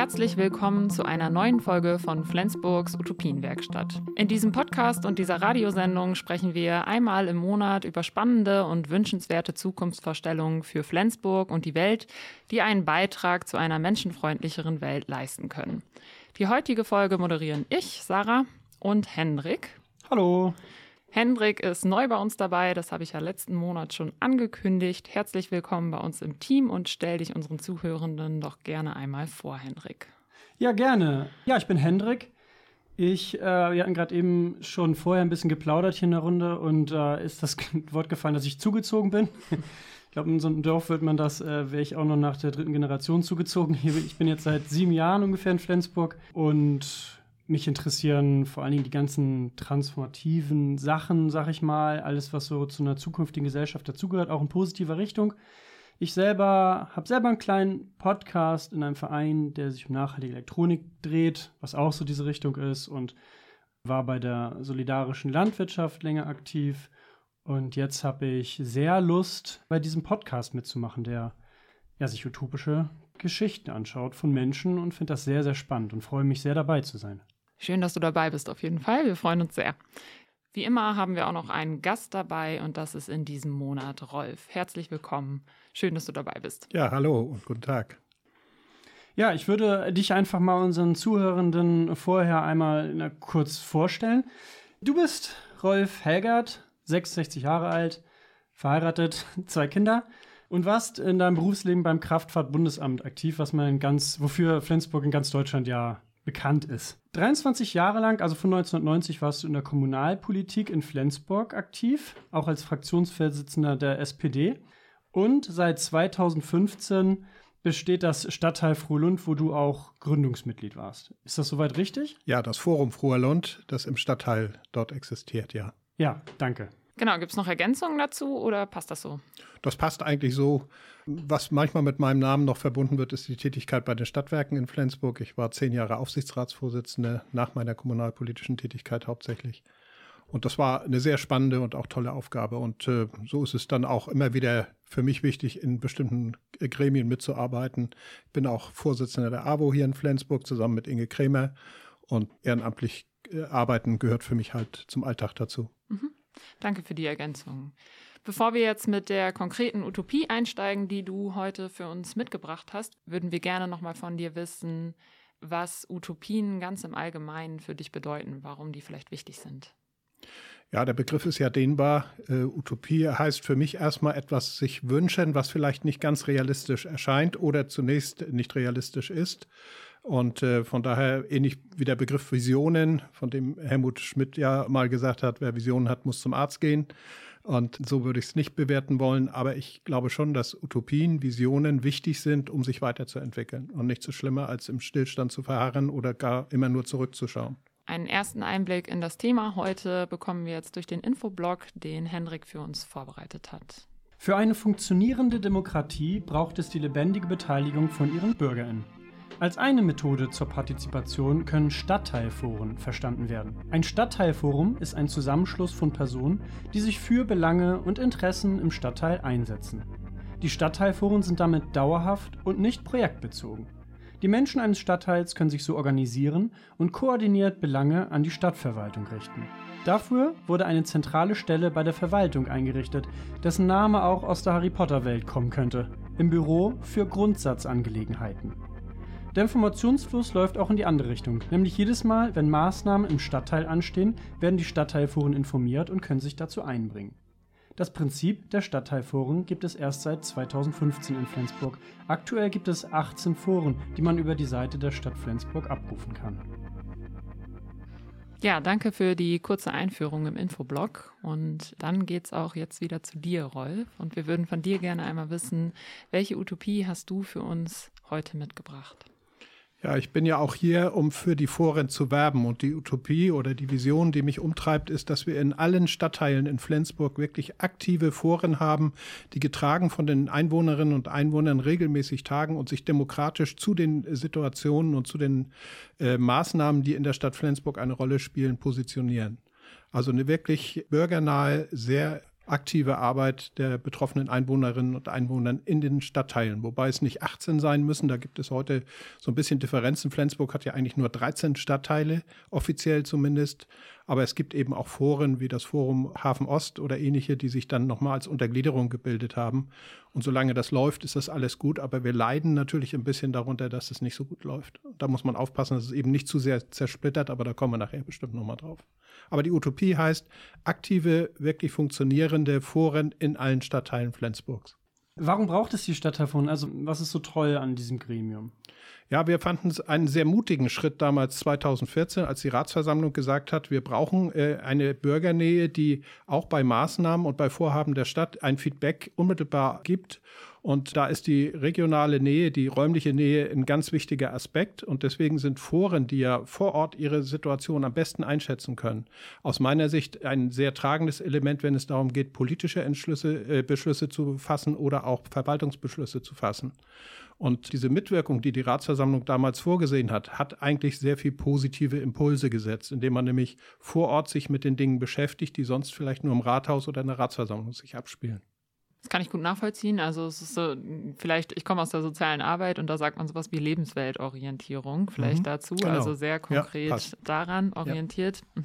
Herzlich willkommen zu einer neuen Folge von Flensburgs Utopienwerkstatt. In diesem Podcast und dieser Radiosendung sprechen wir einmal im Monat über spannende und wünschenswerte Zukunftsvorstellungen für Flensburg und die Welt, die einen Beitrag zu einer menschenfreundlicheren Welt leisten können. Die heutige Folge moderieren ich, Sarah, und Hendrik. Hallo. Hendrik ist neu bei uns dabei, das habe ich ja letzten Monat schon angekündigt. Herzlich willkommen bei uns im Team und stell dich unseren Zuhörenden doch gerne einmal vor, Hendrik. Ja, gerne. Ja, ich bin Hendrik. Wir hatten gerade eben schon vorher ein bisschen geplaudert hier in der Runde und ist das Wort gefallen, dass ich zugezogen bin. Ich glaube, in so einem Dorf wäre ich auch noch nach der 3. Generation zugezogen. Ich bin jetzt seit 7 Jahren ungefähr in Flensburg und mich interessieren vor allen Dingen die ganzen transformativen Sachen, sag ich mal, alles, was so zu einer zukünftigen Gesellschaft dazugehört, auch in positiver Richtung. Ich habe selber einen kleinen Podcast in einem Verein, der sich um nachhaltige Elektronik dreht, was auch so diese Richtung ist, und war bei der solidarischen Landwirtschaft länger aktiv. Und jetzt habe ich sehr Lust, bei diesem Podcast mitzumachen, der sich utopische Geschichten anschaut von Menschen, und finde das sehr, sehr spannend und freue mich sehr, dabei zu sein. Schön, dass du dabei bist, auf jeden Fall. Wir freuen uns sehr. Wie immer haben wir auch noch einen Gast dabei, und das ist in diesem Monat Rolf. Herzlich willkommen. Schön, dass du dabei bist. Ja, hallo und guten Tag. Ja, ich würde dich einfach mal unseren Zuhörenden vorher einmal kurz vorstellen. Du bist Rolf Helgert, 66 Jahre alt, verheiratet, 2 Kinder und warst in deinem Berufsleben beim Kraftfahrtbundesamt aktiv, wofür Flensburg in ganz Deutschland ja bekannt ist. 23 Jahre lang, also von 1990, warst du in der Kommunalpolitik in Flensburg aktiv, auch als Fraktionsvorsitzender der SPD. Und seit 2015 besteht das Stadtteil Frohlund, wo du auch Gründungsmitglied warst. Ist das soweit richtig? Ja, das Forum Frohlund, das im Stadtteil dort existiert, ja. Ja, danke. Genau, gibt es noch Ergänzungen dazu oder passt das so? Das passt eigentlich so. Was manchmal mit meinem Namen noch verbunden wird, ist die Tätigkeit bei den Stadtwerken in Flensburg. Ich war 10 Jahre Aufsichtsratsvorsitzender nach meiner kommunalpolitischen Tätigkeit hauptsächlich. Und das war eine sehr spannende und auch tolle Aufgabe. Und so ist es dann auch immer wieder für mich wichtig, in bestimmten Gremien mitzuarbeiten. Ich bin auch Vorsitzender der AWO hier in Flensburg zusammen mit Inge Krämer. Und ehrenamtlich arbeiten gehört für mich halt zum Alltag dazu. Mhm. Danke für die Ergänzung. Bevor wir jetzt mit der konkreten Utopie einsteigen, die du heute für uns mitgebracht hast, würden wir gerne nochmal von dir wissen, was Utopien ganz im Allgemeinen für dich bedeuten, warum die vielleicht wichtig sind. Ja, der Begriff ist ja dehnbar. Utopie heißt für mich erstmal etwas sich wünschen, was vielleicht nicht ganz realistisch erscheint oder zunächst nicht realistisch ist. Und von daher ähnlich wie der Begriff Visionen, von dem Helmut Schmidt ja mal gesagt hat, wer Visionen hat, muss zum Arzt gehen. Und so würde ich es nicht bewerten wollen. Aber ich glaube schon, dass Utopien, Visionen wichtig sind, um sich weiterzuentwickeln. Und nicht so schlimmer, als im Stillstand zu verharren oder gar immer nur zurückzuschauen. Einen ersten Einblick in das Thema heute bekommen wir jetzt durch den Infoblog, den Hendrik für uns vorbereitet hat. Für eine funktionierende Demokratie braucht es die lebendige Beteiligung von ihren BürgerInnen. Als eine Methode zur Partizipation können Stadtteilforen verstanden werden. Ein Stadtteilforum ist ein Zusammenschluss von Personen, die sich für Belange und Interessen im Stadtteil einsetzen. Die Stadtteilforen sind damit dauerhaft und nicht projektbezogen. Die Menschen eines Stadtteils können sich so organisieren und koordiniert Belange an die Stadtverwaltung richten. Dafür wurde eine zentrale Stelle bei der Verwaltung eingerichtet, dessen Name auch aus der Harry-Potter-Welt kommen könnte: im Büro für Grundsatzangelegenheiten. Der Informationsfluss läuft auch in die andere Richtung, nämlich jedes Mal, wenn Maßnahmen im Stadtteil anstehen, werden die Stadtteilforen informiert und können sich dazu einbringen. Das Prinzip der Stadtteilforen gibt es erst seit 2015 in Flensburg. Aktuell gibt es 18 Foren, die man über die Seite der Stadt Flensburg abrufen kann. Ja, danke für die kurze Einführung im Infoblog. Und dann geht's auch jetzt wieder zu dir, Rolf. Und wir würden von dir gerne einmal wissen, welche Utopie hast du für uns heute mitgebracht? Ja, ich bin ja auch hier, um für die Foren zu werben. Und die Utopie oder die Vision, die mich umtreibt, ist, dass wir in allen Stadtteilen in Flensburg wirklich aktive Foren haben, die getragen von den Einwohnerinnen und Einwohnern regelmäßig tagen und sich demokratisch zu den Situationen und zu den Maßnahmen, die in der Stadt Flensburg eine Rolle spielen, positionieren. Also eine wirklich bürgernahe, sehr aktive Arbeit der betroffenen Einwohnerinnen und Einwohner in den Stadtteilen, wobei es nicht 18 sein müssen. Da gibt es heute so ein bisschen Differenzen. Flensburg hat ja eigentlich nur 13 Stadtteile, offiziell zumindest. Aber es gibt eben auch Foren wie das Forum Hafen Ost oder ähnliche, die sich dann nochmal als Untergliederung gebildet haben. Und solange das läuft, ist das alles gut. Aber wir leiden natürlich ein bisschen darunter, dass es nicht so gut läuft. Da muss man aufpassen, dass es eben nicht zu sehr zersplittert, aber da kommen wir nachher bestimmt nochmal drauf. Aber die Utopie heißt aktive, wirklich funktionierende Foren in allen Stadtteilen Flensburgs. Warum braucht es die Stadtteilforen? Also was ist so toll an diesem Gremium? Ja, wir fanden es einen sehr mutigen Schritt damals 2014, als die Ratsversammlung gesagt hat, wir brauchen eine Bürgernähe, die auch bei Maßnahmen und bei Vorhaben der Stadt ein Feedback unmittelbar gibt. Und da ist die regionale Nähe, die räumliche Nähe ein ganz wichtiger Aspekt. Und deswegen sind Foren, die ja vor Ort ihre Situation am besten einschätzen können, aus meiner Sicht ein sehr tragendes Element, wenn es darum geht, politische Beschlüsse zu fassen oder auch Verwaltungsbeschlüsse zu fassen. Und diese Mitwirkung, die die Ratsversammlung damals vorgesehen hat, hat eigentlich sehr viel positive Impulse gesetzt, indem man nämlich vor Ort sich mit den Dingen beschäftigt, die sonst vielleicht nur im Rathaus oder in der Ratsversammlung sich abspielen. Das kann ich gut nachvollziehen. Also es ist so, vielleicht, ich komme aus der sozialen Arbeit und da sagt man sowas wie Lebensweltorientierung vielleicht dazu. Genau. Also sehr konkret daran orientiert. Ja.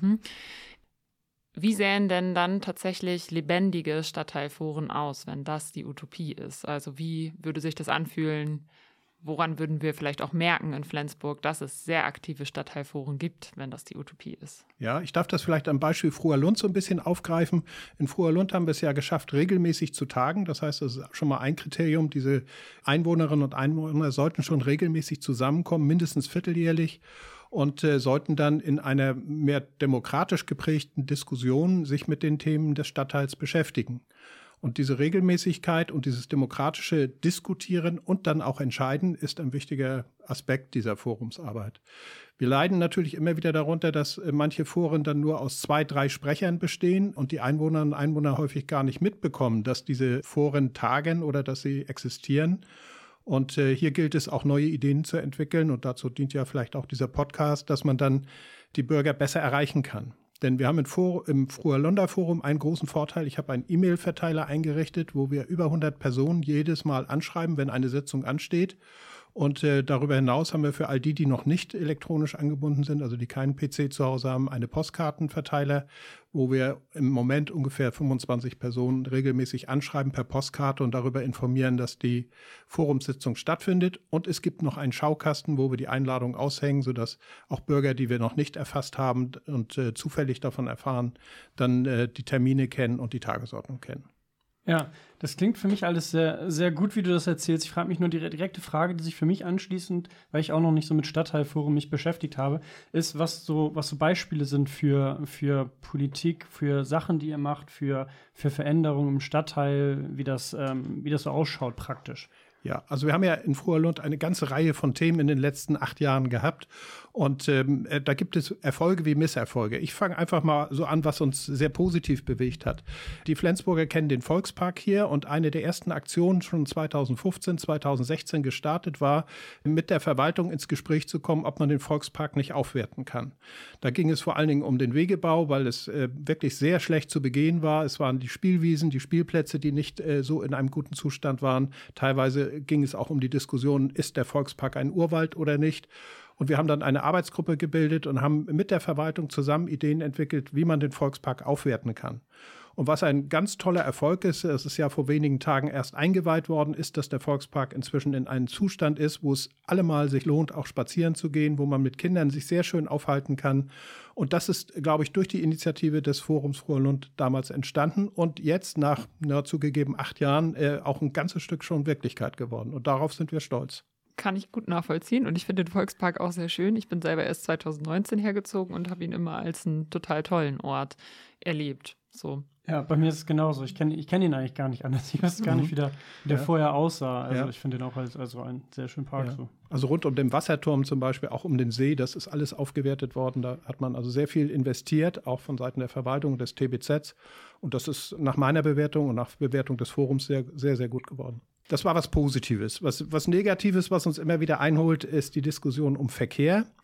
Wie sähen denn dann tatsächlich lebendige Stadtteilforen aus, wenn das die Utopie ist? Also wie würde sich das anfühlen? Woran würden wir vielleicht auch merken in Flensburg, dass es sehr aktive Stadtteilforen gibt, wenn das die Utopie ist? Ja, ich darf das vielleicht am Beispiel Fruerlund so ein bisschen aufgreifen. In Fruerlund haben wir es ja geschafft, regelmäßig zu tagen. Das heißt, das ist schon mal ein Kriterium. Diese Einwohnerinnen und Einwohner sollten schon regelmäßig zusammenkommen, mindestens vierteljährlich. Und sollten dann in einer mehr demokratisch geprägten Diskussion sich mit den Themen des Stadtteils beschäftigen. Und diese Regelmäßigkeit und dieses demokratische Diskutieren und dann auch Entscheiden ist ein wichtiger Aspekt dieser Forumsarbeit. Wir leiden natürlich immer wieder darunter, dass manche Foren dann nur aus 2, 3 Sprechern bestehen und die Einwohnerinnen und Einwohner häufig gar nicht mitbekommen, dass diese Foren tagen oder dass sie existieren. Und hier gilt es auch, neue Ideen zu entwickeln. Und dazu dient ja vielleicht auch dieser Podcast, dass man dann die Bürger besser erreichen kann. Denn wir haben im Fruerlunder Forum einen großen Vorteil. Ich habe einen E-Mail-Verteiler eingerichtet, wo wir über 100 Personen jedes Mal anschreiben, wenn eine Sitzung ansteht. Und darüber hinaus haben wir für all die, die noch nicht elektronisch angebunden sind, also die keinen PC zu Hause haben, eine Postkartenverteiler, wo wir im Moment ungefähr 25 Personen regelmäßig anschreiben per Postkarte und darüber informieren, dass die Forumssitzung stattfindet. Und es gibt noch einen Schaukasten, wo wir die Einladung aushängen, sodass auch Bürger, die wir noch nicht erfasst haben und zufällig davon erfahren, dann die Termine kennen und die Tagesordnung kennen. Ja, das klingt für mich alles sehr, sehr gut, wie du das erzählst. Ich frage mich nur, die direkte Frage, die sich für mich anschließend, weil ich auch noch nicht so mit Stadtteilforum mich beschäftigt habe, ist, was so Beispiele sind für Politik, für Sachen, die ihr macht, für Veränderungen im Stadtteil, wie das so ausschaut praktisch. Ja, also wir haben ja in Fruerlund eine ganze Reihe von Themen in den letzten 8 Jahren gehabt und da gibt es Erfolge wie Misserfolge. Ich fange einfach mal so an, was uns sehr positiv bewegt hat. Die Flensburger kennen den Volkspark hier und eine der ersten Aktionen schon 2015, 2016 gestartet war, mit der Verwaltung ins Gespräch zu kommen, ob man den Volkspark nicht aufwerten kann. Da ging es vor allen Dingen um den Wegebau, weil es wirklich sehr schlecht zu begehen war. Es waren die Spielwiesen, die Spielplätze, die nicht so in einem guten Zustand waren. Teilweise ging es auch um die Diskussion, ist der Volkspark ein Urwald oder nicht? Und wir haben dann eine Arbeitsgruppe gebildet und haben mit der Verwaltung zusammen Ideen entwickelt, wie man den Volkspark aufwerten kann. Und was ein ganz toller Erfolg ist, es ist ja vor wenigen Tagen erst eingeweiht worden, ist, dass der Volkspark inzwischen in einem Zustand ist, wo es allemal sich lohnt, auch spazieren zu gehen, wo man mit Kindern sich sehr schön aufhalten kann. Und das ist, glaube ich, durch die Initiative des Forums Fruerlund damals entstanden und jetzt nach zugegeben 8 Jahren auch ein ganzes Stück schon Wirklichkeit geworden. Und darauf sind wir stolz. Kann ich gut nachvollziehen und ich finde den Volkspark auch sehr schön. Ich bin selber erst 2019 hergezogen und habe ihn immer als einen total tollen Ort erlebt. So. Ja, bei mir ist es genauso. Ich kenn ihn eigentlich gar nicht anders. Ich weiß gar nicht, wie der vorher aussah. Also ich finde den auch als einen sehr schönen Park. Ja. So. Also rund um den Wasserturm zum Beispiel, auch um den See, das ist alles aufgewertet worden. Da hat man also sehr viel investiert, auch von Seiten der Verwaltung des TBZ. Und das ist nach meiner Bewertung und nach Bewertung des Forums sehr, sehr, sehr gut geworden. Das war was Positives. Was Negatives, was uns immer wieder einholt, ist die Diskussion um Verkehr.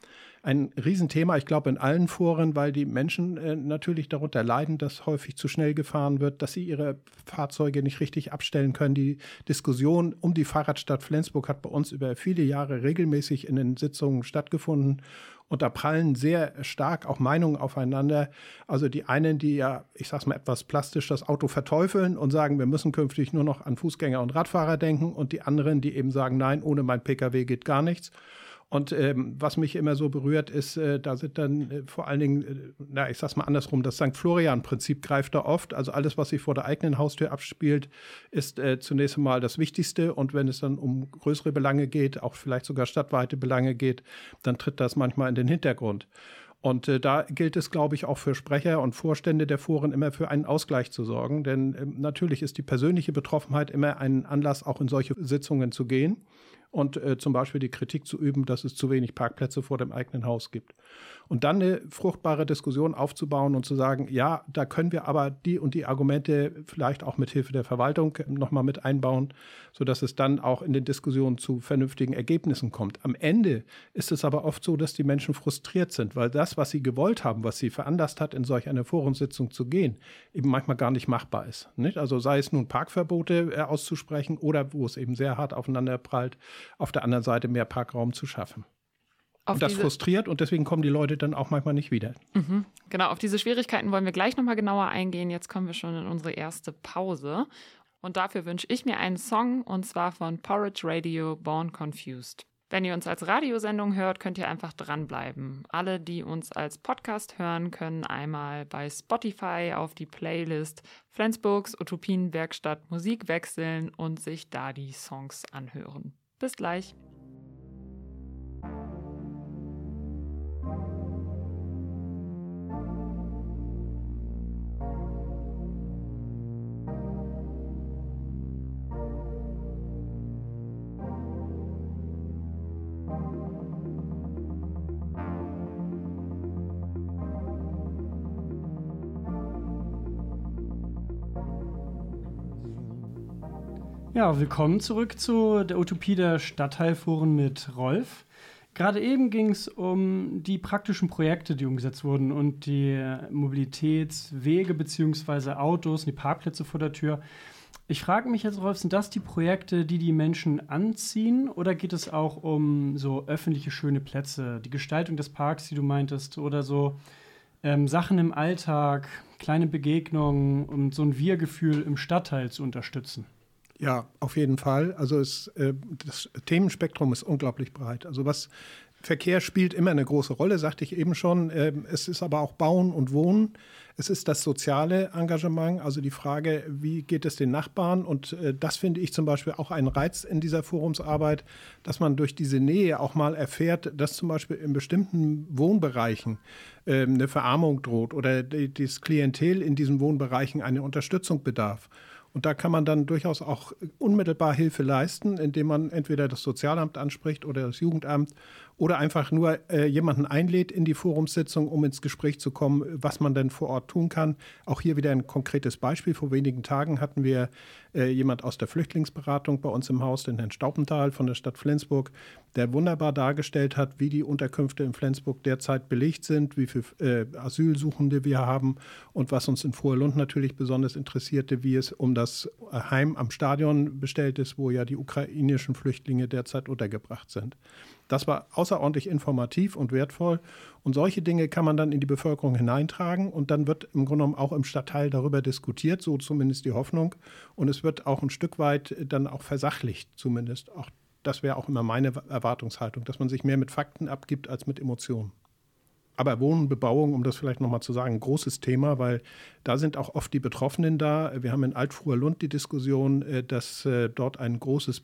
ein Riesenthema, ich glaube in allen Foren, weil die Menschen natürlich darunter leiden, dass häufig zu schnell gefahren wird, dass sie ihre Fahrzeuge nicht richtig abstellen können. Die Diskussion um die Fahrradstadt Flensburg hat bei uns über viele Jahre regelmäßig in den Sitzungen stattgefunden. Und da prallen sehr stark auch Meinungen aufeinander. Also die einen, die ja, ich sag's mal etwas plastisch, das Auto verteufeln und sagen, wir müssen künftig nur noch an Fußgänger und Radfahrer denken. Und die anderen, die eben sagen, nein, ohne mein Pkw geht gar nichts. Und was mich immer so berührt, ist, da sind dann vor allen Dingen, ich sag's mal andersrum, das St. Florian-Prinzip greift da oft. Also alles, was sich vor der eigenen Haustür abspielt, ist zunächst einmal das Wichtigste. Und wenn es dann um größere Belange geht, auch vielleicht sogar stadtweite Belange geht, dann tritt das manchmal in den Hintergrund. Und da gilt es, glaube ich, auch für Sprecher und Vorstände der Foren immer für einen Ausgleich zu sorgen. Denn natürlich ist die persönliche Betroffenheit immer ein Anlass, auch in solche Sitzungen zu gehen. Und zum Beispiel die Kritik zu üben, dass es zu wenig Parkplätze vor dem eigenen Haus gibt. Und dann eine fruchtbare Diskussion aufzubauen und zu sagen, ja, da können wir aber die und die Argumente vielleicht auch mit Hilfe der Verwaltung nochmal mit einbauen, sodass es dann auch in den Diskussionen zu vernünftigen Ergebnissen kommt. Am Ende ist es aber oft so, dass die Menschen frustriert sind, weil das, was sie gewollt haben, was sie veranlasst hat, in solch eine Forumssitzung zu gehen, eben manchmal gar nicht machbar ist. Nicht? Also sei es nun Parkverbote auszusprechen oder wo es eben sehr hart aufeinander prallt, auf der anderen Seite mehr Parkraum zu schaffen. Und das frustriert und deswegen kommen die Leute dann auch manchmal nicht wieder. Mhm. Genau, auf diese Schwierigkeiten wollen wir gleich nochmal genauer eingehen. Jetzt kommen wir schon in unsere erste Pause. Und dafür wünsche ich mir einen Song, und zwar von Porridge Radio, Born Confused. Wenn ihr uns als Radiosendung hört, könnt ihr einfach dranbleiben. Alle, die uns als Podcast hören, können einmal bei Spotify auf die Playlist Flensburgs Utopienwerkstatt Musik wechseln und sich da die Songs anhören. Bis gleich. Ja, willkommen zurück zu der Utopie der Stadtteilforen mit Rolf. Gerade eben ging es um die praktischen Projekte, die umgesetzt wurden und die Mobilitätswege bzw. Autos und die Parkplätze vor der Tür. Ich frage mich jetzt, Rolf, sind das die Projekte, die die Menschen anziehen, oder geht es auch um so öffentliche schöne Plätze, die Gestaltung des Parks, die du meintest, oder so Sachen im Alltag, kleine Begegnungen, um so ein Wir-Gefühl im Stadtteil zu unterstützen? Ja, auf jeden Fall. Also das Themenspektrum ist unglaublich breit. Also Verkehr spielt immer eine große Rolle, sagte ich eben schon. Es ist aber auch Bauen und Wohnen. Es ist das soziale Engagement, also die Frage, wie geht es den Nachbarn? Und das finde ich zum Beispiel auch einen Reiz in dieser Forumsarbeit, dass man durch diese Nähe auch mal erfährt, dass zum Beispiel in bestimmten Wohnbereichen eine Verarmung droht oder das Klientel in diesen Wohnbereichen eine Unterstützung bedarf. Und da kann man dann durchaus auch unmittelbar Hilfe leisten, indem man entweder das Sozialamt anspricht oder das Jugendamt oder einfach nur jemanden einlädt in die Forumssitzung, um ins Gespräch zu kommen, was man denn vor Ort tun kann. Auch hier wieder ein konkretes Beispiel. Vor wenigen Tagen hatten wir jemand aus der Flüchtlingsberatung bei uns im Haus, den Herrn Staupenthal von der Stadt Flensburg, der wunderbar dargestellt hat, wie die Unterkünfte in Flensburg derzeit belegt sind, wie viele Asylsuchende wir haben und was uns in Frohelund natürlich besonders interessierte, wie es um das Heim am Stadion bestellt ist, wo ja die ukrainischen Flüchtlinge derzeit untergebracht sind. Das war außerordentlich informativ und wertvoll. Und solche Dinge kann man dann in die Bevölkerung hineintragen. Und dann wird im Grunde genommen auch im Stadtteil darüber diskutiert, so zumindest die Hoffnung. Und es wird auch ein Stück weit dann auch versachlicht, zumindest. Auch das wäre auch immer meine Erwartungshaltung, dass man sich mehr mit Fakten abgibt als mit Emotionen. Aber Wohnen, Bebauung, um das vielleicht nochmal zu sagen, ein großes Thema, weil da sind auch oft die Betroffenen da. Wir haben in Alt-Frohelund die Diskussion, dass dort ein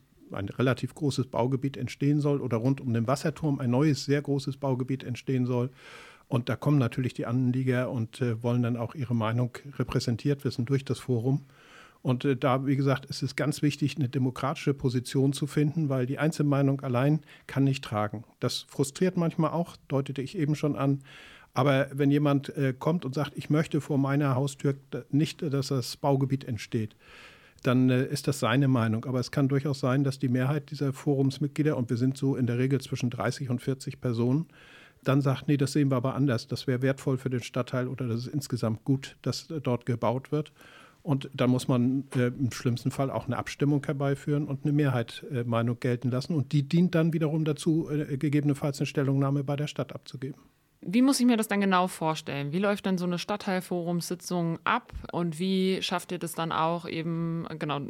relativ großes Baugebiet entstehen soll oder rund um den Wasserturm ein neues, sehr großes Baugebiet entstehen soll. Und da kommen natürlich die Anlieger und wollen dann auch ihre Meinung repräsentiert wissen durch das Forum. Und da, wie gesagt, ist es ganz wichtig, eine demokratische Position zu finden, weil die Einzelmeinung allein kann nicht tragen. Das frustriert manchmal auch, deutete ich eben schon an. Aber wenn jemand kommt und sagt, ich möchte vor meiner Haustür nicht, dass das Baugebiet entsteht, dann ist das seine Meinung. Aber es kann durchaus sein, dass die Mehrheit dieser Forumsmitglieder, und wir sind so in der Regel zwischen 30 und 40 Personen, dann sagt, nee, das sehen wir aber anders, das wäre wertvoll für den Stadtteil oder das ist insgesamt gut, dass dort gebaut wird. Und dann muss man im schlimmsten Fall auch eine Abstimmung herbeiführen und eine Mehrheitsmeinung gelten lassen. Und die dient dann wiederum dazu, gegebenenfalls eine Stellungnahme bei der Stadt abzugeben. Wie muss ich mir das dann genau vorstellen? Wie läuft denn so eine Stadtteilforumssitzung ab und wie schafft ihr das dann auch eben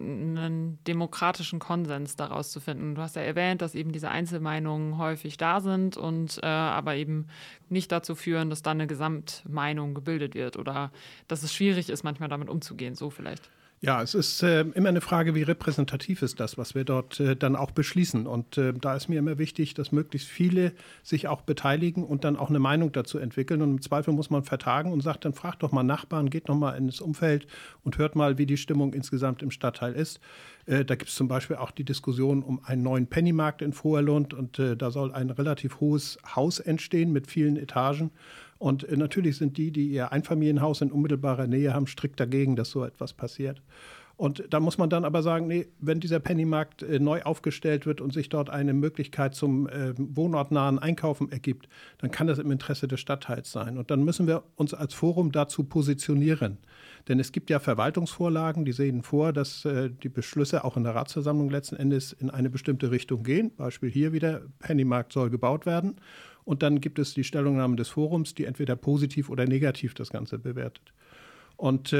einen demokratischen Konsens daraus zu finden? Du hast ja erwähnt, dass eben diese Einzelmeinungen häufig da sind und aber eben nicht dazu führen, dass dann eine Gesamtmeinung gebildet wird oder dass es schwierig ist, manchmal damit umzugehen, so vielleicht. Ja, es ist immer eine Frage, wie repräsentativ ist das, was wir dort dann auch beschließen. Und da ist mir immer wichtig, dass möglichst viele sich auch beteiligen und dann auch eine Meinung dazu entwickeln. Und im Zweifel muss man vertagen und sagt, dann fragt doch mal Nachbarn, geht noch mal ins Umfeld und hört mal, wie die Stimmung insgesamt im Stadtteil ist. Da gibt es zum Beispiel auch die Diskussion um einen neuen Pennymarkt in Voerlund. Und da soll ein relativ hohes Haus entstehen mit vielen Etagen. Und natürlich sind die ihr Einfamilienhaus in unmittelbarer Nähe haben, strikt dagegen, dass so etwas passiert. Und da muss man dann aber sagen, nee, wenn dieser Pennymarkt neu aufgestellt wird und sich dort eine Möglichkeit zum wohnortnahen Einkaufen ergibt, dann kann das im Interesse des Stadtteils sein. Und dann müssen wir uns als Forum dazu positionieren. Denn es gibt ja Verwaltungsvorlagen, die sehen vor, dass die Beschlüsse auch in der Ratsversammlung letzten Endes in eine bestimmte Richtung gehen. Beispiel hier wieder, Pennymarkt soll gebaut werden. Und dann gibt es die Stellungnahme des Forums, die entweder positiv oder negativ das Ganze bewertet. Und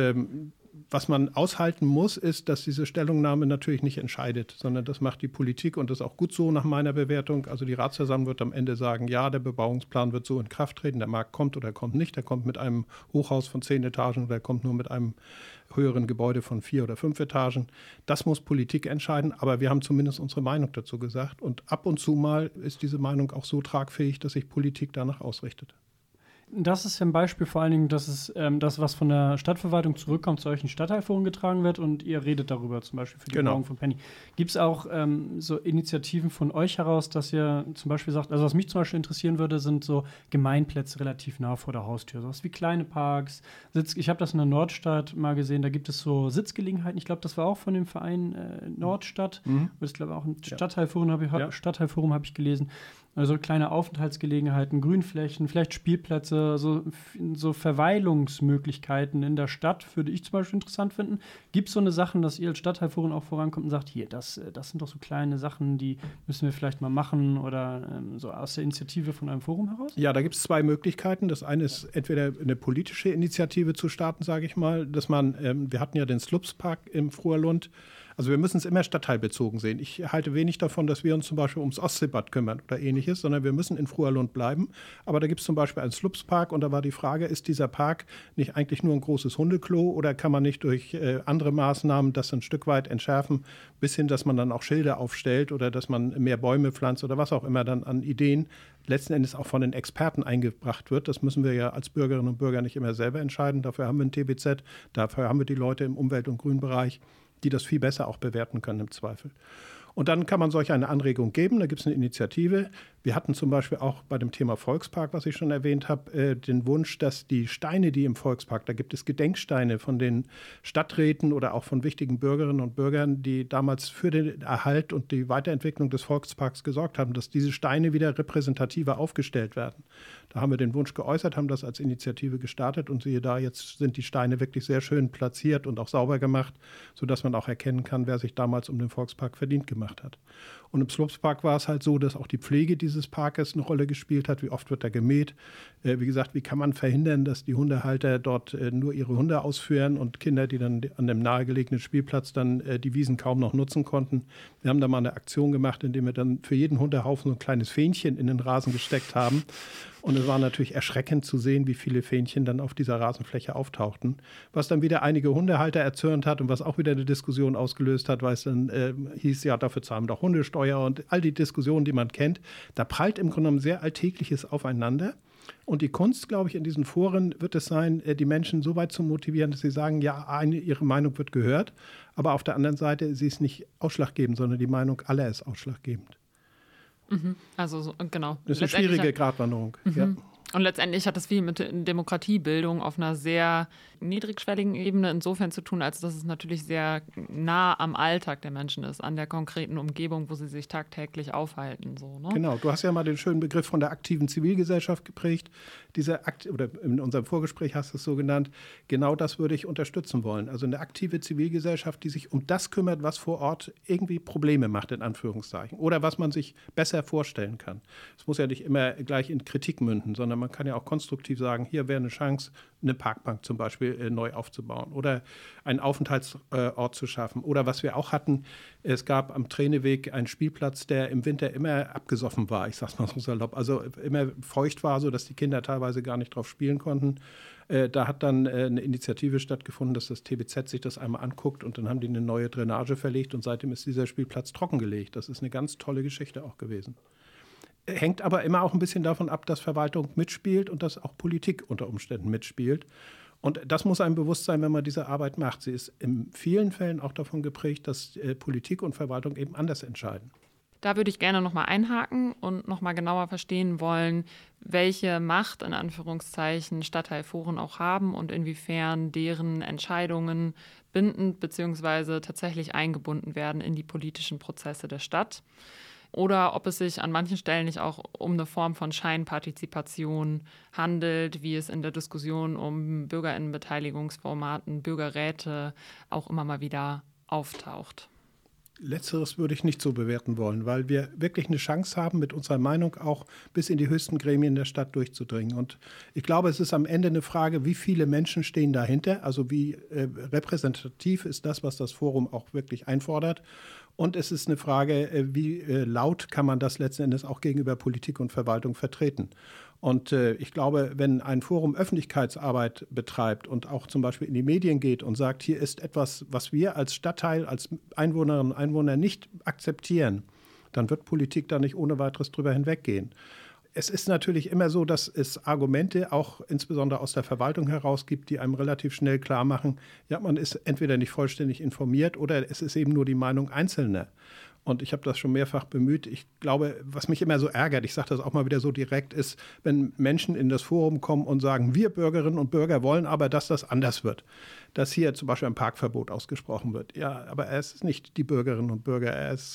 was man aushalten muss, ist, dass diese Stellungnahme natürlich nicht entscheidet, sondern das macht die Politik und das ist auch gut so nach meiner Bewertung. Also die Ratsversammlung wird am Ende sagen, ja, der Bebauungsplan wird so in Kraft treten, der Markt kommt oder kommt nicht. Der kommt mit einem Hochhaus von 10 Etagen oder der kommt nur mit einem höheren Gebäude von 4 oder 5 Etagen. Das muss Politik entscheiden, aber wir haben zumindest unsere Meinung dazu gesagt. Und ab und zu mal ist diese Meinung auch so tragfähig, dass sich Politik danach ausrichtet. Das ist ja ein Beispiel vor allen Dingen, dass es das, was von der Stadtverwaltung zurückkommt, zu euch in Stadtteilforen getragen wird und ihr redet darüber, zum Beispiel für die Bebauung von Penny. Gibt es auch so Initiativen von euch heraus, dass ihr zum Beispiel sagt, also was mich zum Beispiel interessieren würde, sind so Gemeinplätze relativ nah vor der Haustür, sowas wie kleine Parks. Ich habe das in der Nordstadt mal gesehen, da gibt es so Sitzgelegenheiten, ich glaube, das war auch von dem Verein Nordstadt, das glaube auch ein Stadtteilforum habe ich gelesen. Also kleine Aufenthaltsgelegenheiten, Grünflächen, vielleicht Spielplätze, so Verweilungsmöglichkeiten in der Stadt würde ich zum Beispiel interessant finden. Gibt es so eine Sachen, dass ihr als Stadtteilforum auch vorankommt und sagt, hier, das sind doch so kleine Sachen, die müssen wir vielleicht mal machen oder so aus der Initiative von einem Forum heraus? Ja, da gibt es 2 Möglichkeiten. Das eine ist entweder eine politische Initiative zu starten, sage ich mal, dass man, wir hatten ja den Slupspark im Voerlund. Also wir müssen es immer stadtteilbezogen sehen. Ich halte wenig davon, dass wir uns zum Beispiel ums Ostseebad kümmern oder ähnliches, sondern wir müssen in Voerlund bleiben. Aber da gibt es zum Beispiel einen Slupspark und da war die Frage, ist dieser Park nicht eigentlich nur ein großes Hundeklo oder kann man nicht durch andere Maßnahmen das ein Stück weit entschärfen, bis hin, dass man dann auch Schilder aufstellt oder dass man mehr Bäume pflanzt oder was auch immer dann an Ideen letzten Endes auch von den Experten eingebracht wird. Das müssen wir ja als Bürgerinnen und Bürger nicht immer selber entscheiden. Dafür haben wir ein TBZ, dafür haben wir die Leute im Umwelt- und Grünbereich, die das viel besser auch bewerten können im Zweifel. Und dann kann man solch eine Anregung geben, da gibt es eine Initiative. Wir hatten zum Beispiel auch bei dem Thema Volkspark, was ich schon erwähnt habe, den Wunsch, dass die Steine, die im Volkspark, da gibt es Gedenksteine von den Stadträten oder auch von wichtigen Bürgerinnen und Bürgern, die damals für den Erhalt und die Weiterentwicklung des Volksparks gesorgt haben, dass diese Steine wieder repräsentativer aufgestellt werden. Da haben wir den Wunsch geäußert, haben das als Initiative gestartet und siehe da, jetzt sind die Steine wirklich sehr schön platziert und auch sauber gemacht, sodass man auch erkennen kann, wer sich damals um den Volkspark verdient gemacht hat. Und im Slupspark war es halt so, dass auch die Pflege dieses Parkes eine Rolle gespielt hat. Wie oft wird da gemäht? Wie gesagt, wie kann man verhindern, dass die Hundehalter dort nur ihre Hunde ausführen und Kinder, die dann an dem nahegelegenen Spielplatz dann die Wiesen kaum noch nutzen konnten. Wir haben da mal eine Aktion gemacht, indem wir dann für jeden Hundehaufen so ein kleines Fähnchen in den Rasen gesteckt haben. Und es war natürlich erschreckend zu sehen, wie viele Fähnchen dann auf dieser Rasenfläche auftauchten. Was dann wieder einige Hundehalter erzürnt hat und was auch wieder eine Diskussion ausgelöst hat, weil es dann hieß, ja, dafür zahlen wir doch Hundesteuer und all die Diskussionen, die man kennt. Da prallt im Grunde genommen sehr Alltägliches aufeinander. Und die Kunst, glaube ich, in diesen Foren wird es sein, die Menschen so weit zu motivieren, dass sie sagen, ja, ihre Meinung wird gehört. Aber auf der anderen Seite, sie ist nicht ausschlaggebend, sondern die Meinung aller ist ausschlaggebend. Also genau. Das ist eine schwierige Gratwanderung. Ja. Und letztendlich hat das viel mit Demokratiebildung auf einer sehr niedrigschwelligen Ebene insofern zu tun, als dass es natürlich sehr nah am Alltag der Menschen ist, an der konkreten Umgebung, wo sie sich tagtäglich aufhalten. So, ne? Genau, du hast ja mal den schönen Begriff von der aktiven Zivilgesellschaft geprägt. Oder in unserem Vorgespräch hast du es so genannt, genau das würde ich unterstützen wollen. Also eine aktive Zivilgesellschaft, die sich um das kümmert, was vor Ort irgendwie Probleme macht, in Anführungszeichen. Oder was man sich besser vorstellen kann. Es muss ja nicht immer gleich in Kritik münden, sondern man kann ja auch konstruktiv sagen, hier wäre eine Chance, eine Parkbank zum Beispiel neu aufzubauen oder einen Aufenthaltsort zu schaffen. Oder was wir auch hatten, es gab am Träneweg einen Spielplatz, der im Winter immer abgesoffen war, ich sag's mal so salopp, also immer feucht war, sodass die Kinder teilweise gar nicht drauf spielen konnten. Da hat dann eine Initiative stattgefunden, dass das TBZ sich das einmal anguckt und dann haben die eine neue Drainage verlegt und seitdem ist dieser Spielplatz trockengelegt. Das ist eine ganz tolle Geschichte auch gewesen. Hängt aber immer auch ein bisschen davon ab, dass Verwaltung mitspielt und dass auch Politik unter Umständen mitspielt. Und das muss einem bewusst sein, wenn man diese Arbeit macht. Sie ist in vielen Fällen auch davon geprägt, dass Politik und Verwaltung eben anders entscheiden. Da würde ich gerne nochmal einhaken und nochmal genauer verstehen wollen, welche Macht in Anführungszeichen Stadtteilforen auch haben und inwiefern deren Entscheidungen bindend bzw. tatsächlich eingebunden werden in die politischen Prozesse der Stadt. Oder ob es sich an manchen Stellen nicht auch um eine Form von Scheinpartizipation handelt, wie es in der Diskussion um BürgerInnenbeteiligungsformaten, Bürgerräte auch immer mal wieder auftaucht. Letzteres würde ich nicht so bewerten wollen, weil wir wirklich eine Chance haben, mit unserer Meinung auch bis in die höchsten Gremien der Stadt durchzudringen. Und ich glaube, es ist am Ende eine Frage, wie viele Menschen stehen dahinter, also wie repräsentativ ist das, was das Forum auch wirklich einfordert. Und es ist eine Frage, wie laut kann man das letzten Endes auch gegenüber Politik und Verwaltung vertreten. Und ich glaube, wenn ein Forum Öffentlichkeitsarbeit betreibt und auch zum Beispiel in die Medien geht und sagt, hier ist etwas, was wir als Stadtteil, als Einwohnerinnen und Einwohner nicht akzeptieren, dann wird Politik da nicht ohne weiteres drüber hinweggehen. Es ist natürlich immer so, dass es Argumente auch insbesondere aus der Verwaltung heraus gibt, die einem relativ schnell klar machen, ja, man ist entweder nicht vollständig informiert oder es ist eben nur die Meinung Einzelner. Und ich habe das schon mehrfach bemüht. Ich glaube, was mich immer so ärgert, ich sage das auch mal wieder so direkt, ist, wenn Menschen in das Forum kommen und sagen, wir Bürgerinnen und Bürger wollen aber, dass das anders wird. Dass hier zum Beispiel ein Parkverbot ausgesprochen wird. Ja, aber er ist nicht die Bürgerinnen und Bürger.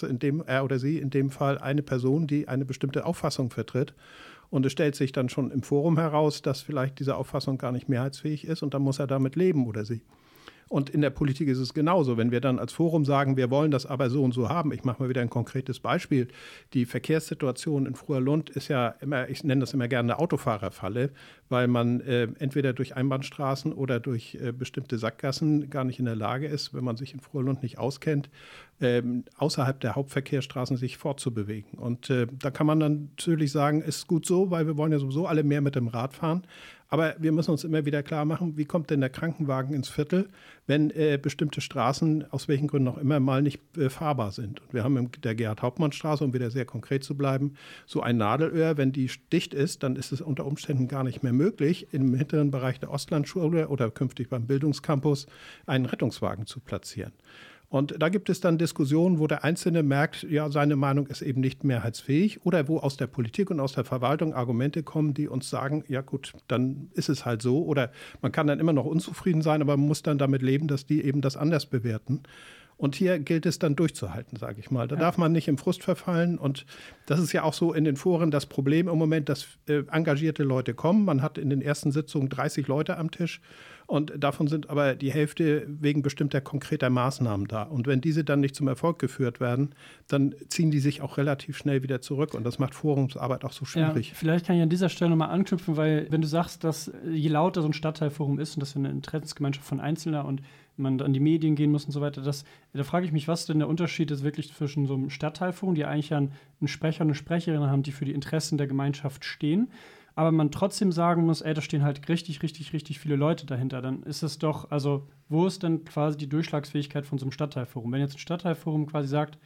Er oder sie in dem Fall eine Person, die eine bestimmte Auffassung vertritt. Und es stellt sich dann schon im Forum heraus, dass vielleicht diese Auffassung gar nicht mehrheitsfähig ist und dann muss er damit leben oder sie. Und in der Politik ist es genauso. Wenn wir dann als Forum sagen, wir wollen das aber so und so haben, ich mache mal wieder ein konkretes Beispiel. Die Verkehrssituation in Früherlund ist ja immer, ich nenne das immer gerne eine Autofahrerfalle, weil man entweder durch Einbahnstraßen oder durch bestimmte Sackgassen gar nicht in der Lage ist, wenn man sich in Früherlund nicht auskennt, außerhalb der Hauptverkehrsstraßen sich fortzubewegen. Und da kann man dann natürlich sagen, ist gut so, weil wir wollen ja sowieso alle mehr mit dem Rad fahren. Aber wir müssen uns immer wieder klar machen, wie kommt denn der Krankenwagen ins Viertel, wenn bestimmte Straßen, aus welchen Gründen auch immer, mal nicht fahrbar sind. Und wir haben in der Gerhard-Hauptmann-Straße, um wieder sehr konkret zu bleiben, so ein Nadelöhr. Wenn die dicht ist, dann ist es unter Umständen gar nicht mehr möglich, im hinteren Bereich der Ostlandschule oder künftig beim Bildungscampus einen Rettungswagen zu platzieren. Und da gibt es dann Diskussionen, wo der Einzelne merkt, ja, seine Meinung ist eben nicht mehrheitsfähig oder wo aus der Politik und aus der Verwaltung Argumente kommen, die uns sagen, ja gut, dann ist es halt so. Oder man kann dann immer noch unzufrieden sein, aber man muss dann damit leben, dass die eben das anders bewerten. Und hier gilt es dann durchzuhalten, sage ich mal. Da darf man nicht im Frust verfallen. Und das ist ja auch so in den Foren das Problem im Moment, dass engagierte Leute kommen. Man hat in den ersten Sitzungen 30 Leute am Tisch. Und davon sind aber die Hälfte wegen bestimmter konkreter Maßnahmen da. Und wenn diese dann nicht zum Erfolg geführt werden, dann ziehen die sich auch relativ schnell wieder zurück. Und das macht Forumsarbeit auch so schwierig. Ja, vielleicht kann ich an dieser Stelle nochmal anknüpfen, weil wenn du sagst, dass je lauter so ein Stadtteilforum ist und das eine Interessensgemeinschaft von Einzelner und man an die Medien gehen muss und so weiter, da frage ich mich, was denn der Unterschied ist wirklich zwischen so einem Stadtteilforum, die eigentlich einen Sprecher und eine Sprecherin haben, die für die Interessen der Gemeinschaft stehen, aber man trotzdem sagen muss, da stehen halt richtig, richtig, richtig viele Leute dahinter. Dann ist es doch, also wo ist denn quasi die Durchschlagsfähigkeit von so einem Stadtteilforum? Wenn jetzt ein Stadtteilforum quasi sagt,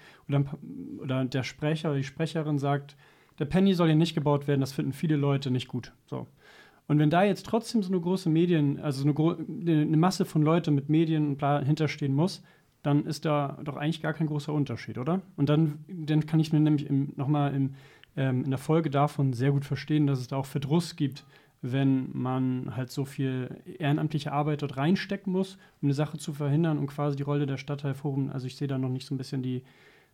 oder der Sprecher oder die Sprecherin sagt, der Penny soll hier nicht gebaut werden, das finden viele Leute nicht gut. So. Und wenn da jetzt trotzdem so eine große Medien, also eine Masse von Leuten mit Medien und bla hinterstehen muss, dann ist da doch eigentlich gar kein großer Unterschied, oder? Und dann kann ich mir nämlich nochmal im in der Folge davon sehr gut verstehen, dass es da auch Verdruss gibt, wenn man halt so viel ehrenamtliche Arbeit dort reinstecken muss, um eine Sache zu verhindern und quasi die Rolle der Stadtteilforen, also ich sehe da noch nicht so ein bisschen die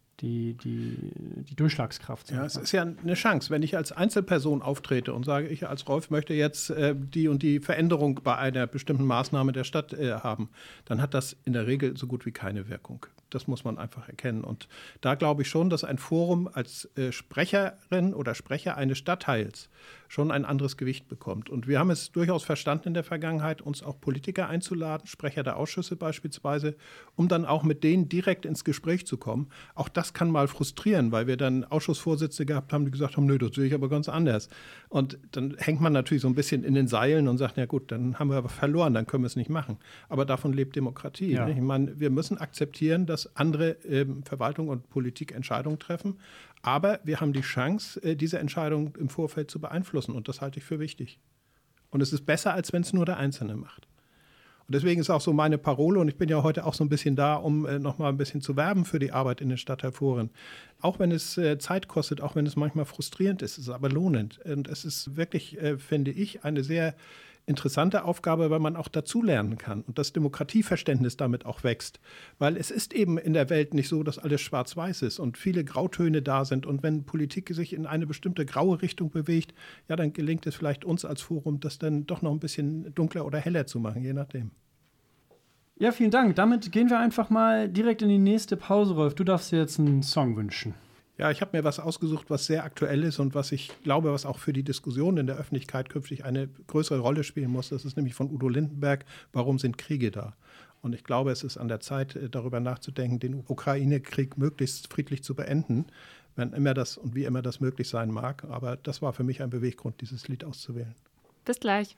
Durchschlagskraft. Ja, es ist ja eine Chance, wenn ich als Einzelperson auftrete und sage, ich als Rolf möchte jetzt die und die Veränderung bei einer bestimmten Maßnahme der Stadt haben, dann hat das in der Regel so gut wie keine Wirkung. Das muss man einfach erkennen. Und da glaube ich schon, dass ein Forum als Sprecherin oder Sprecher eines Stadtteils schon ein anderes Gewicht bekommt. Und wir haben es durchaus verstanden in der Vergangenheit, uns auch Politiker einzuladen, Sprecher der Ausschüsse beispielsweise, um dann auch mit denen direkt ins Gespräch zu kommen. Auch das kann mal frustrieren, weil wir dann Ausschussvorsitzende gehabt haben, die gesagt haben, nö, das sehe ich aber ganz anders. Und dann hängt man natürlich so ein bisschen in den Seilen und sagt, ja gut, dann haben wir aber verloren, dann können wir es nicht machen. Aber davon lebt Demokratie. Ja. Ich meine, wir müssen akzeptieren, dass andere Verwaltung und Politik Entscheidungen treffen. Aber wir haben die Chance, diese Entscheidung im Vorfeld zu beeinflussen. Und das halte ich für wichtig. Und es ist besser, als wenn es nur der Einzelne macht. Und deswegen ist auch so meine Parole, und ich bin ja heute auch so ein bisschen da, um nochmal ein bisschen zu werben für die Arbeit in den Stadtteilforen. Auch wenn es Zeit kostet, auch wenn es manchmal frustrierend ist, ist es aber lohnend. Und es ist wirklich, finde ich, eine sehr interessante Aufgabe, weil man auch dazulernen kann und das Demokratieverständnis damit auch wächst. Weil es ist eben in der Welt nicht so, dass alles schwarz-weiß ist und viele Grautöne da sind. Und wenn Politik sich in eine bestimmte graue Richtung bewegt, ja, dann gelingt es vielleicht uns als Forum, das dann doch noch ein bisschen dunkler oder heller zu machen, je nachdem. Ja, vielen Dank. Damit gehen wir einfach mal direkt in die nächste Pause, Rolf. Du darfst dir jetzt einen Song wünschen. Ja, ich habe mir was ausgesucht, was sehr aktuell ist und was ich glaube, was auch für die Diskussion in der Öffentlichkeit künftig eine größere Rolle spielen muss. Das ist nämlich von Udo Lindenberg, Warum sind Kriege da? Und ich glaube, es ist an der Zeit, darüber nachzudenken, den Ukraine-Krieg möglichst friedlich zu beenden, wenn immer das und wie immer das möglich sein mag. Aber das war für mich ein Beweggrund, dieses Lied auszuwählen. Bis gleich.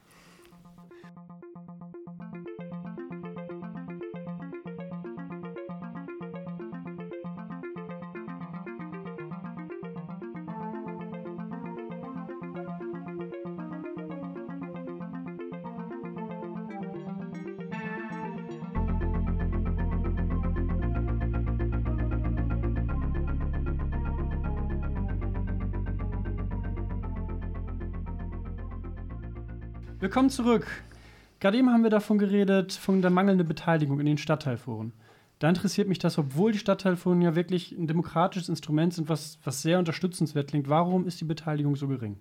Willkommen zurück. Gerade eben haben wir davon geredet, von der mangelnden Beteiligung in den Stadtteilforen. Da interessiert mich das, obwohl die Stadtteilforen ja wirklich ein demokratisches Instrument sind, was sehr unterstützenswert klingt. Warum ist die Beteiligung so gering?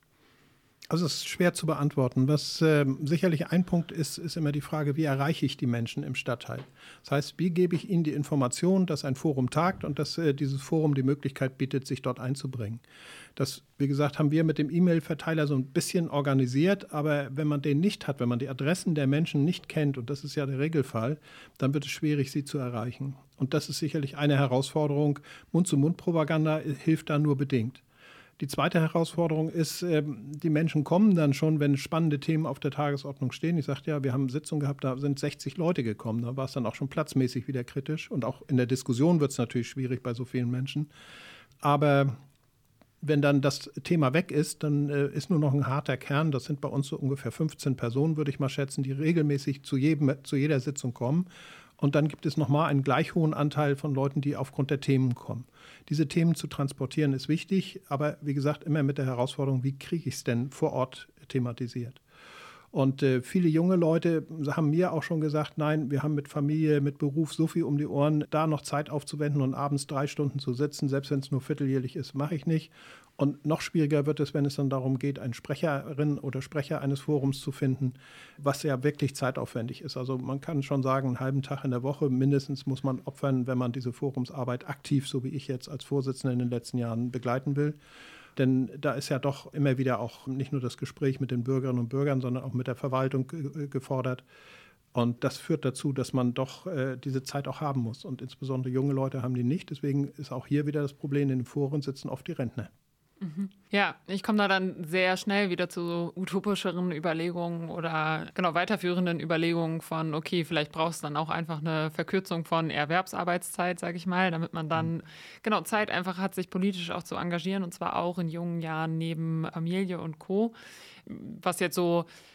Also es ist schwer zu beantworten. Was sicherlich ein Punkt ist, ist immer die Frage, wie erreiche ich die Menschen im Stadtteil? Das heißt, wie gebe ich ihnen die Information, dass ein Forum tagt und dass dieses Forum die Möglichkeit bietet, sich dort einzubringen? Das, wie gesagt, haben wir mit dem E-Mail-Verteiler so ein bisschen organisiert, aber wenn man den nicht hat, wenn man die Adressen der Menschen nicht kennt, und das ist ja der Regelfall, dann wird es schwierig, sie zu erreichen. Und das ist sicherlich eine Herausforderung. Mund-zu-Mund-Propaganda hilft da nur bedingt. Die zweite Herausforderung ist, die Menschen kommen dann schon, wenn spannende Themen auf der Tagesordnung stehen. Ich sagte ja, wir haben eine Sitzung gehabt, da sind 60 Leute gekommen. Da war es dann auch schon platzmäßig wieder kritisch. Und auch in der Diskussion wird es natürlich schwierig bei so vielen Menschen. Aber wenn dann das Thema weg ist, dann ist nur noch ein harter Kern. Das sind bei uns so ungefähr 15 Personen, würde ich mal schätzen, die regelmäßig zu jeder Sitzung kommen. Und dann gibt es nochmal einen gleich hohen Anteil von Leuten, die aufgrund der Themen kommen. Diese Themen zu transportieren ist wichtig, aber wie gesagt, immer mit der Herausforderung, wie kriege ich es denn vor Ort thematisiert? Und viele junge Leute haben mir auch schon gesagt, nein, wir haben mit Familie, mit Beruf so viel um die Ohren, da noch Zeit aufzuwenden und abends 3 Stunden zu sitzen, selbst wenn es nur vierteljährlich ist, mache ich nicht. Und noch schwieriger wird es, wenn es dann darum geht, eine Sprecherin oder Sprecher eines Forums zu finden, was ja wirklich zeitaufwendig ist. Also man kann schon sagen, einen halben Tag in der Woche mindestens muss man opfern, wenn man diese Forumsarbeit aktiv, so wie ich jetzt als Vorsitzender in den letzten Jahren, begleiten will. Denn da ist ja doch immer wieder auch nicht nur das Gespräch mit den Bürgerinnen und Bürgern, sondern auch mit der Verwaltung gefordert. Und das führt dazu, dass man doch diese Zeit auch haben muss. Und insbesondere junge Leute haben die nicht. Deswegen ist auch hier wieder das Problem, in den Foren sitzen oft die Rentner. Ja, ich komme da dann sehr schnell wieder zu so utopischeren Überlegungen oder weiterführenden Überlegungen von, okay, vielleicht brauchst du dann auch einfach eine Verkürzung von Erwerbsarbeitszeit, sage ich mal, damit man dann Zeit einfach hat, sich politisch auch zu engagieren und zwar auch in jungen Jahren neben Familie und Co. Was jetzt so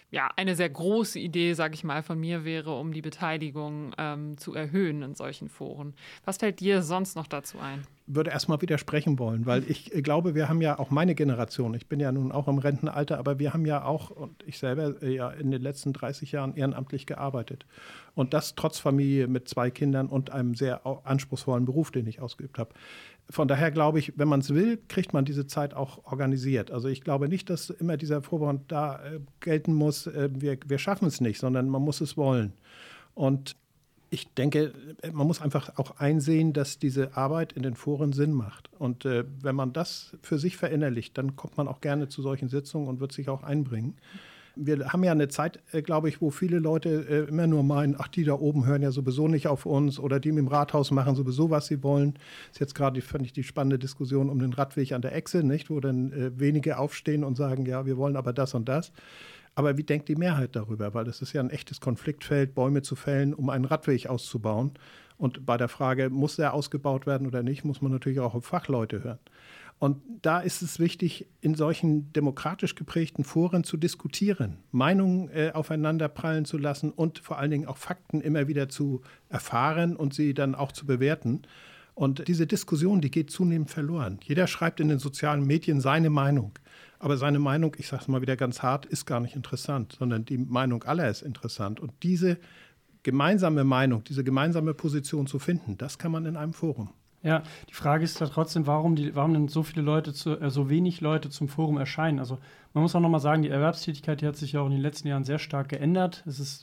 ja, eine sehr große Idee, sage ich mal, von mir wäre, um die Beteiligung zu erhöhen in solchen Foren. Was fällt dir sonst noch dazu ein? Würde erstmal widersprechen wollen, weil ich glaube, wir haben ja auch meine Generation, ich bin ja nun auch im Rentenalter, aber wir haben ja auch, und ich selber ja in den letzten 30 Jahren ehrenamtlich gearbeitet. Und das trotz Familie mit 2 Kindern und einem sehr anspruchsvollen Beruf, den ich ausgeübt habe. Von daher glaube ich, wenn man es will, kriegt man diese Zeit auch organisiert. Also ich glaube nicht, dass immer dieser Vorwand da gelten muss, wir schaffen es nicht, sondern man muss es wollen. Und ich denke, man muss einfach auch einsehen, dass diese Arbeit in den Foren Sinn macht. Und wenn man das für sich verinnerlicht, dann kommt man auch gerne zu solchen Sitzungen und wird sich auch einbringen. Wir haben ja eine Zeit, glaube ich, wo viele Leute immer nur meinen, ach, die da oben hören ja sowieso nicht auf uns oder die im Rathaus machen sowieso, was sie wollen. Das ist jetzt gerade, fand ich, die spannende Diskussion um den Radweg an der Echse, nicht? Wo dann wenige aufstehen und sagen, ja, wir wollen aber das und das. Aber wie denkt die Mehrheit darüber? Weil es ist ja ein echtes Konfliktfeld, Bäume zu fällen, um einen Radweg auszubauen. Und bei der Frage, muss der ausgebaut werden oder nicht, muss man natürlich auch auf Fachleute hören. Und da ist es wichtig, in solchen demokratisch geprägten Foren zu diskutieren, Meinungen aufeinander prallen zu lassen und vor allen Dingen auch Fakten immer wieder zu erfahren und sie dann auch zu bewerten. Und diese Diskussion, die geht zunehmend verloren. Jeder schreibt in den sozialen Medien seine Meinung. Aber seine Meinung, ich sage es mal wieder ganz hart, ist gar nicht interessant, sondern die Meinung aller ist interessant. Und diese gemeinsame Meinung, diese gemeinsame Position zu finden, das kann man in einem Forum. Ja, die Frage ist da trotzdem, warum denn so viele Leute, so wenig Leute zum Forum erscheinen. Also man muss auch nochmal sagen, die Erwerbstätigkeit, die hat sich ja auch in den letzten Jahren sehr stark geändert. Es ist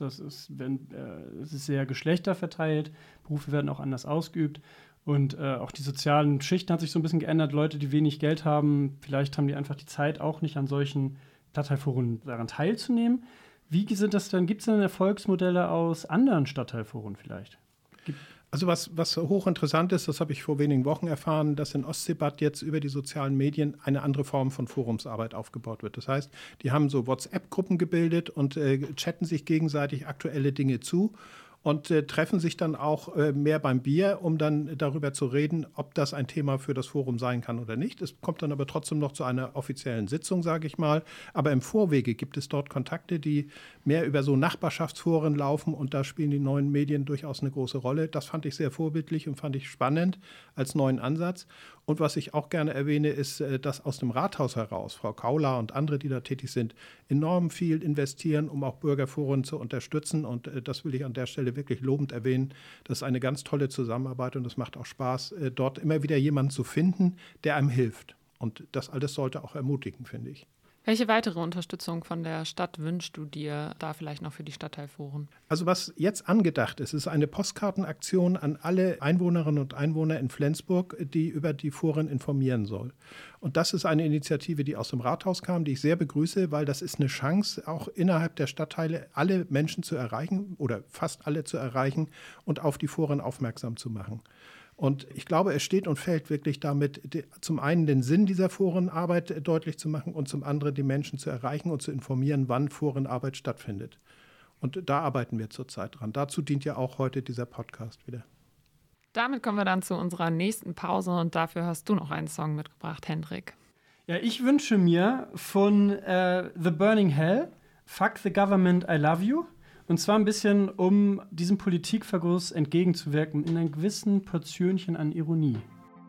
sehr geschlechterverteilt, Berufe werden auch anders ausgeübt. Und auch die sozialen Schichten hat sich so ein bisschen geändert. Leute, die wenig Geld haben, vielleicht haben die einfach die Zeit, auch nicht an solchen Stadtteilforen daran teilzunehmen. Wie sind das denn? Gibt es denn Erfolgsmodelle aus anderen Stadtteilforen vielleicht? Also was hochinteressant ist, das habe ich vor wenigen Wochen erfahren, dass in Ostseebad jetzt über die sozialen Medien eine andere Form von Forumsarbeit aufgebaut wird. Das heißt, die haben so WhatsApp-Gruppen gebildet und chatten sich gegenseitig aktuelle Dinge zu. Und treffen sich dann auch mehr beim Bier, um dann darüber zu reden, ob das ein Thema für das Forum sein kann oder nicht. Es kommt dann aber trotzdem noch zu einer offiziellen Sitzung, sage ich mal. Aber im Vorwege gibt es dort Kontakte, die mehr über so Nachbarschaftsforen laufen. Und da spielen die neuen Medien durchaus eine große Rolle. Das fand ich sehr vorbildlich und fand ich spannend als neuen Ansatz. Und was ich auch gerne erwähne, ist, dass aus dem Rathaus heraus Frau Kauler und andere, die da tätig sind, enorm viel investieren, um auch Bürgerforen zu unterstützen. Und das will ich an der Stelle wirklich lobend erwähnen. Das ist eine ganz tolle Zusammenarbeit und es macht auch Spaß, dort immer wieder jemanden zu finden, der einem hilft. Und das alles sollte auch ermutigen, finde ich. Welche weitere Unterstützung von der Stadt wünschst du dir da vielleicht noch für die Stadtteilforen? Also was jetzt angedacht ist, ist eine Postkartenaktion an alle Einwohnerinnen und Einwohner in Flensburg, die über die Foren informieren soll. Und das ist eine Initiative, die aus dem Rathaus kam, die ich sehr begrüße, weil das ist eine Chance, auch innerhalb der Stadtteile alle Menschen zu erreichen oder fast alle zu erreichen und auf die Foren aufmerksam zu machen. Und ich glaube, es steht und fällt wirklich damit, zum einen den Sinn dieser Forenarbeit deutlich zu machen und zum anderen die Menschen zu erreichen und zu informieren, wann Forenarbeit stattfindet. Und da arbeiten wir zurzeit dran. Dazu dient ja auch heute dieser Podcast wieder. Damit kommen wir dann zu unserer nächsten Pause und dafür hast du noch einen Song mitgebracht, Hendrik. Ja, ich wünsche mir von The Burning Hell, Fuck the Government, I Love You. Und zwar ein bisschen, um diesem Politikverguss entgegenzuwirken, in einem gewissen Portionchen an Ironie.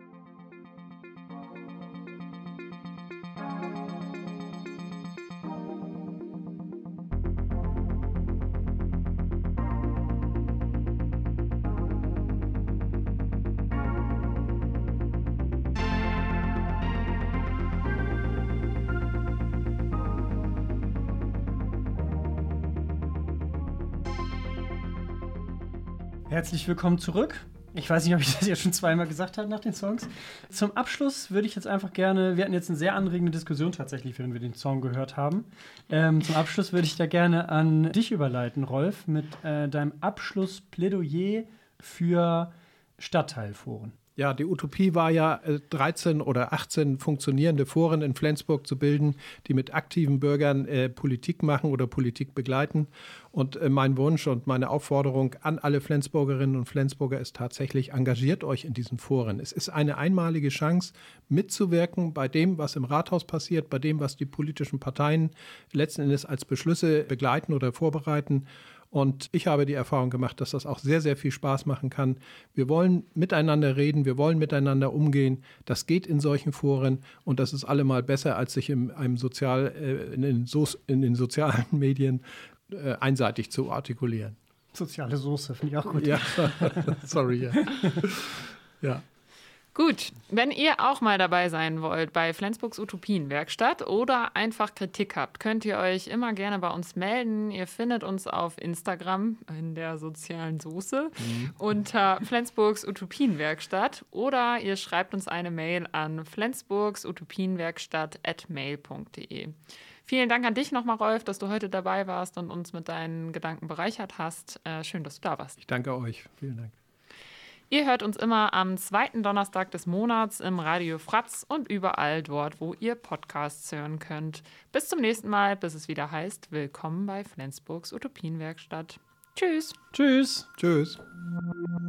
Herzlich willkommen zurück. Ich weiß nicht, ob ich das jetzt schon zweimal gesagt habe nach den Songs. Zum Abschluss würde ich jetzt einfach gerne, wir hatten jetzt eine sehr anregende Diskussion tatsächlich, während wir den Song gehört haben. Zum Abschluss würde ich da gerne an dich überleiten, Rolf, mit deinem Abschlussplädoyer für Stadtteilforen. Ja, die Utopie war ja 13 oder 18 funktionierende Foren in Flensburg zu bilden, die mit aktiven Bürgern Politik machen oder Politik begleiten. Und mein Wunsch und meine Aufforderung an alle Flensburgerinnen und Flensburger ist tatsächlich, engagiert euch in diesen Foren. Es ist eine einmalige Chance, mitzuwirken bei dem, was im Rathaus passiert, bei dem, was die politischen Parteien letzten Endes als Beschlüsse begleiten oder vorbereiten. Und ich habe die Erfahrung gemacht, dass das auch sehr, sehr viel Spaß machen kann. Wir wollen miteinander reden, wir wollen miteinander umgehen. Das geht in solchen Foren und das ist allemal besser, als sich in den sozialen Medien einseitig zu artikulieren. Soziale Soße, finde ich auch gut. Ja, sorry. Ja. Ja. Gut, wenn ihr auch mal dabei sein wollt bei Flensburgs Utopienwerkstatt oder einfach Kritik habt, könnt ihr euch immer gerne bei uns melden. Ihr findet uns auf Instagram in der sozialen Soße unter Flensburgs Utopienwerkstatt oder ihr schreibt uns eine Mail an flensburgsutopienwerkstatt@mail.de. Vielen Dank an dich nochmal, Rolf, dass du heute dabei warst und uns mit deinen Gedanken bereichert hast. Schön, dass du da warst. Ich danke euch. Vielen Dank. Ihr hört uns immer am 2. Donnerstag des Monats im Radio Fratz und überall dort, wo ihr Podcasts hören könnt. Bis zum nächsten Mal, bis es wieder heißt, willkommen bei Flensburgs Utopienwerkstatt. Tschüss. Tschüss. Tschüss.